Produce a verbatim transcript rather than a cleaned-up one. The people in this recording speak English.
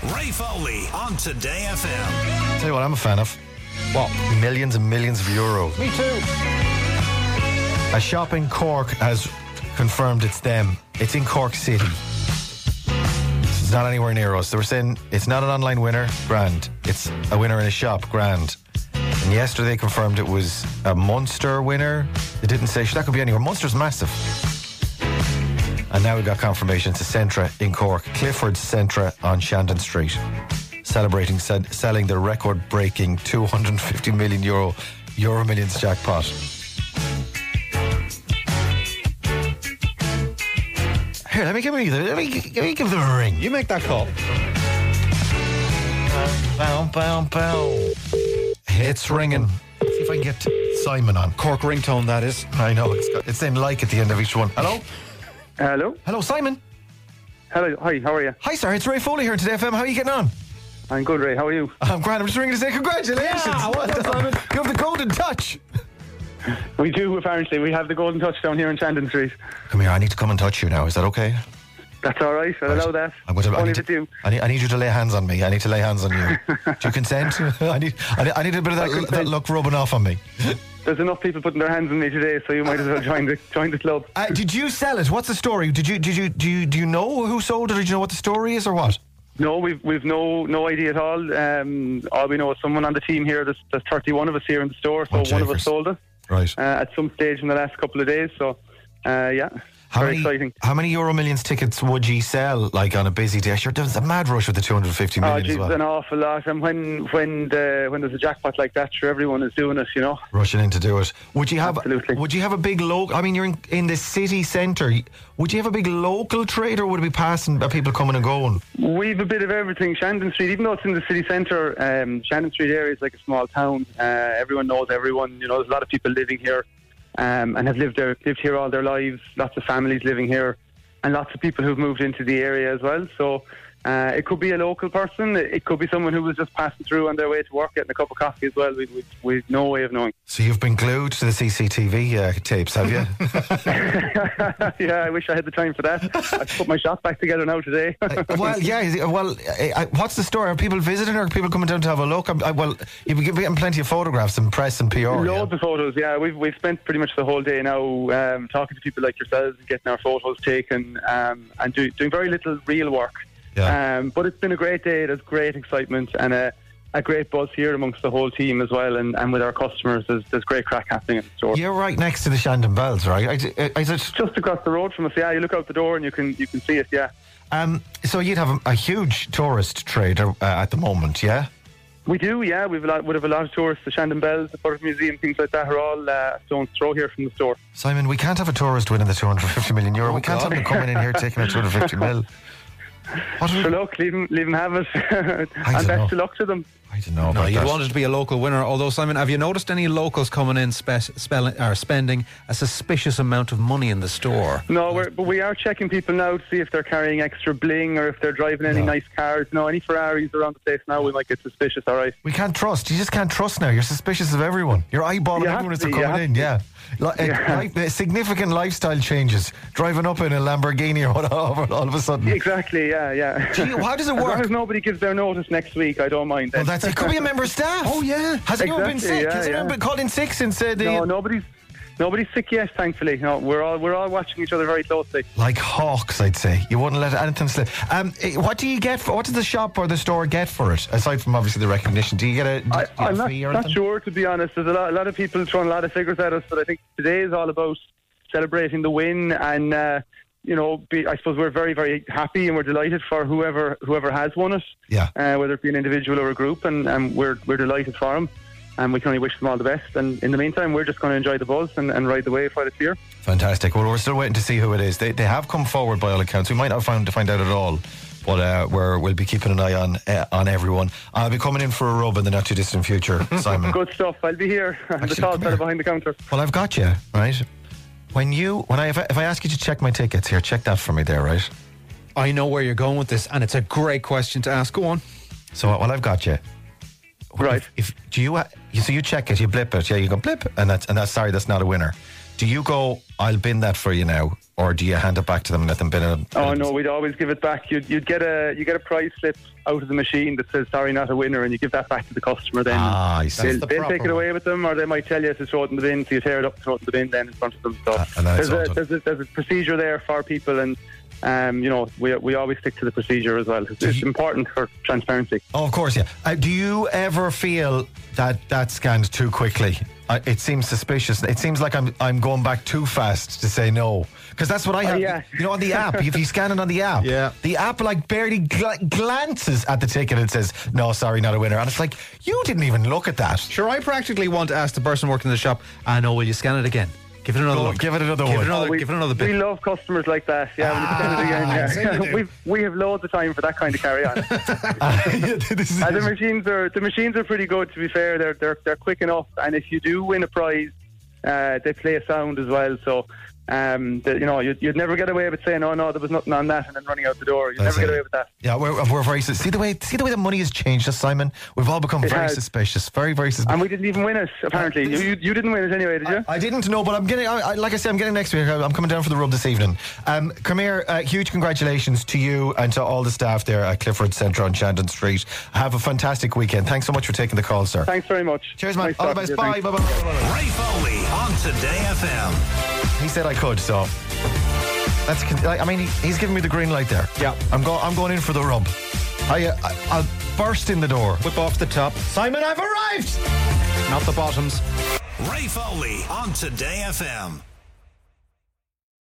Ray Foley on Today F M. Tell you what I'm a fan of. What? Millions and millions of euros. Me too. A shop in Cork has confirmed it's them. It's in Cork City. It's not anywhere near us. They were saying it's not an online winner, grand. It's a winner in a shop, grand. And yesterday they confirmed it was a Munster winner. They didn't say, that could be anywhere. Munster's massive. And now we got confirmation to Centra in Cork. Clifford's Centra on Shandon Street. Celebrating se- selling the record-breaking two hundred fifty million euro Euro Millions jackpot. Here, let me give me the, let me, let me give them a ring. You make that call. Bow, bow, bow. It's ringing. See if I can get Simon on. Cork ringtone, that is. I know, it's got, it's saying like at the end of each one. Hello? Hello. Hello, Simon. Hello. Hi, how are you? Hi, sir. It's Ray Foley here at Today F M. How are you getting on? I'm good, Ray. How are you? I'm grand. I'm just ringing to say congratulations. Yeah, well done, Simon. You have the golden touch. We do, apparently. We have the golden touch down here in Shandon Street. Come here. I need to come and touch you now. Is that okay? That's all right. I'll Right. allow that. I'm going to, I, Only need if to, it's you. I, need, I need you to lay hands on me. I need to lay hands on you. Do you consent? I need, I need I need a bit of I that, consent. that look rubbing off on me. There's enough people putting their hands on me today, so you might as well join the join the club. Uh, did you sell it? What's the story? Did you did you do you do you know who sold it? Or do you know what the story is, or what? No, we've we've no no idea at all. Um, all we know is someone on the team here. There's, there's thirty-one of us here in the store, so Oh, one of Jakers. us sold it Right. uh, at some stage in the last couple of days. So, uh, yeah, How very many, exciting. How many Euro Millions tickets would you sell, like, on a busy day? Sure, there's a mad rush with the two hundred fifty Oh, million geez, as well. an awful lot. And when when the, when there's a jackpot like that, sure, everyone is doing it, you know. Rushing in to do it. Would you have? Absolutely. Would you have a big local? I mean, you're in, in the city centre. Would you have a big local trade, or would it be passing uh, people coming and going? We've a bit of everything. Shandon Street, even though it's in the city centre, um, Shandon Street area is like a small town. Uh, everyone knows everyone. You know, there's a lot of people living here um, and have lived there, lived here all their lives. Lots of families living here, and lots of people who've moved into the area as well. So uh, it could be a local person. It could be someone who was just passing through on their way to work, getting a cup of coffee as well. We, we, we've no way of knowing. So you've been glued to the C C T V uh, tapes, have you? Yeah, I wish I had the time for that. I've put my shop back together now today. Uh, well, yeah. is it- Well, uh, uh, what's the story? Are people visiting, or are people coming down to have a look? Um, uh, well, you've been getting plenty of photographs and press and P R. Loads yeah? of photos, yeah. We've we've spent pretty much the whole day now um, talking to people like yourselves and getting our photos taken um, and do, doing very little real work. Yeah. Um, but it's been a great day. There's great excitement and a, a great buzz here amongst the whole team as well, and, and with our customers. There's, there's great crack happening in the store. You're right next to the Shandon Bells, right? Is it- is it- Just across the road from us, yeah. You look out the door and you can you can see it, yeah. um, so you'd have a, a huge tourist trade uh, at the moment, yeah? We do, yeah. We've a lot, would have a lot of tourists. The Shandon Bells, the Butterf Museum, things like that are all uh, stone's throw here from the store. Simon, we can't have a tourist winning the two hundred fifty million euro. Oh, we can't God. have them coming in here taking a two hundred fifty mil. What do we- So look, leave them, leave them have it. And don't best know. of luck to them. I don't know No, about you'd that. want it to be a local winner. Although, Simon, have you noticed any locals coming in spe- spelling, or spending a suspicious amount of money in the store? No, we're, but we are checking people now to see if they're carrying extra bling or if they're driving any No. nice cars. No, any Ferraris around the place now, we might get suspicious, all right? We can't trust. You just can't trust now. You're suspicious of everyone. You're eyeballing You have everyone as to they're be, you coming have in. to. Yeah. Like, uh, Yeah. like, uh, significant lifestyle changes. Driving up in a Lamborghini or whatever all of a sudden. Exactly, yeah, yeah. Gee, how does it As long work? as nobody gives their notice next week, I don't mind. Well, that's it. Could be a member of staff. Oh, yeah. Has anyone been Exactly, sick? yeah, Has anyone yeah. been called in sick since uh, the... No, nobody's nobody's sick yet, thankfully. No, we're all we're all watching each other very closely. Like hawks, I'd say. You wouldn't let anything slip. Um, eh, what do you get for... What does the shop or the store get for it? Aside from, obviously, the recognition. Do you get a, do I, you get I'm a not, fee or not anything? sure, to be honest. There's a lot, a lot of people throwing a lot of figures at us, but I think today is all about celebrating the win and, uh, you know, be, I suppose we're very, very happy and we're delighted for whoever whoever has won it, Yeah. uh, whether it be an individual or a group, and, and we're we're delighted for them, and we can only wish them all the best. And in the meantime, we're just going to enjoy the buzz and, and ride the wave while it's here. Fantastic. Well, we're still waiting to see who it is. They they have come forward by all accounts. We might not find to find out at all, but uh, we're, we'll be keeping an eye on uh, on everyone. I'll be coming in for a rub in the not too distant future, Simon. Good stuff. I'll be here. the Actually, tall come fella here. behind the counter. Well, I've got you, right? When you, when I, if I, if I ask you to check my tickets here, check that for me there, right? I know where you're going with this, and it's a great question to ask. Go on. So, well, I've got you. Right. If, if do you, uh, you, so you check it, you blip it, yeah, you go blip, and that's, and that's, sorry, that's not a winner. do you go, I'll bin that for you now, or do you hand it back to them and let them bin it? Oh no, we'd always give it back. You'd, you'd get a you get a prize slip out of the machine that says sorry, not a winner, and you give that back to the customer. Then Ah, I see. they'll, the they'll proper take it away with them, or they might tell you to throw it in the bin. So you tear it up, throw it in the bin, then in front of them. So Ah, and then it's there's, all a, done. there's a there's a procedure there for people, and um, you know we we always stick to the procedure as well. It's, it's important for transparency. Oh, of course, yeah. Uh, do you ever feel that that scanned too quickly? Uh, it seems suspicious. It seems like I'm I'm going back too fast to say no. Because that's what I have. yeah. You know, on the app, if you scan it on the app, Yeah. the app like barely gl- glances at the ticket and says, no, sorry, not a winner. And it's like, you didn't even look at that. Sure, I practically want to ask the person working in the shop, I know, will you scan it again? Give it another Go, look. give it another Give one. it another, we, give it another we bit. love customers like that. Yeah, when you scan it again, so you yeah. do. we we have loads of time for that kind of carry on. This is- Uh, the machines are the machines are pretty good. To be fair, they're they're they're quick enough, and if you do win a prize, uh, they play a sound as well. So. Um, the, you know, you'd, you'd never get away with saying, "Oh no, there was nothing on that," and then running out the door. You'd That's never get it. away with that. Yeah, we're, we're very sus- see the way see the way the money has changed us, Simon. We've all become It very has. suspicious, very very suspicious. And we didn't even win it. Apparently, Uh, you, you you didn't win it anyway, did you? I didn't know, but I'm getting. I, I, like I said, I'm getting next week. I'm coming down for the rub this evening. Um, come here. Uh, huge congratulations to you and to all the staff there at Clifford Centre on Shandon Street. Have a fantastic weekend. Thanks so much for taking the call, sir. Thanks very much. Cheers, man. Nice all the talking best. to you. Bye. Thanks. Bye. Bye. Bye. Bye. Ray Foley on Today F M. He said I could, so that's. I mean, he, he's giving me the green light there. Yeah. I'm going. I'm going in for the rub. I, uh, I I'll burst in the door. Whip off the top, Simon, I've arrived. not the bottoms. Ray Foley on Today F M.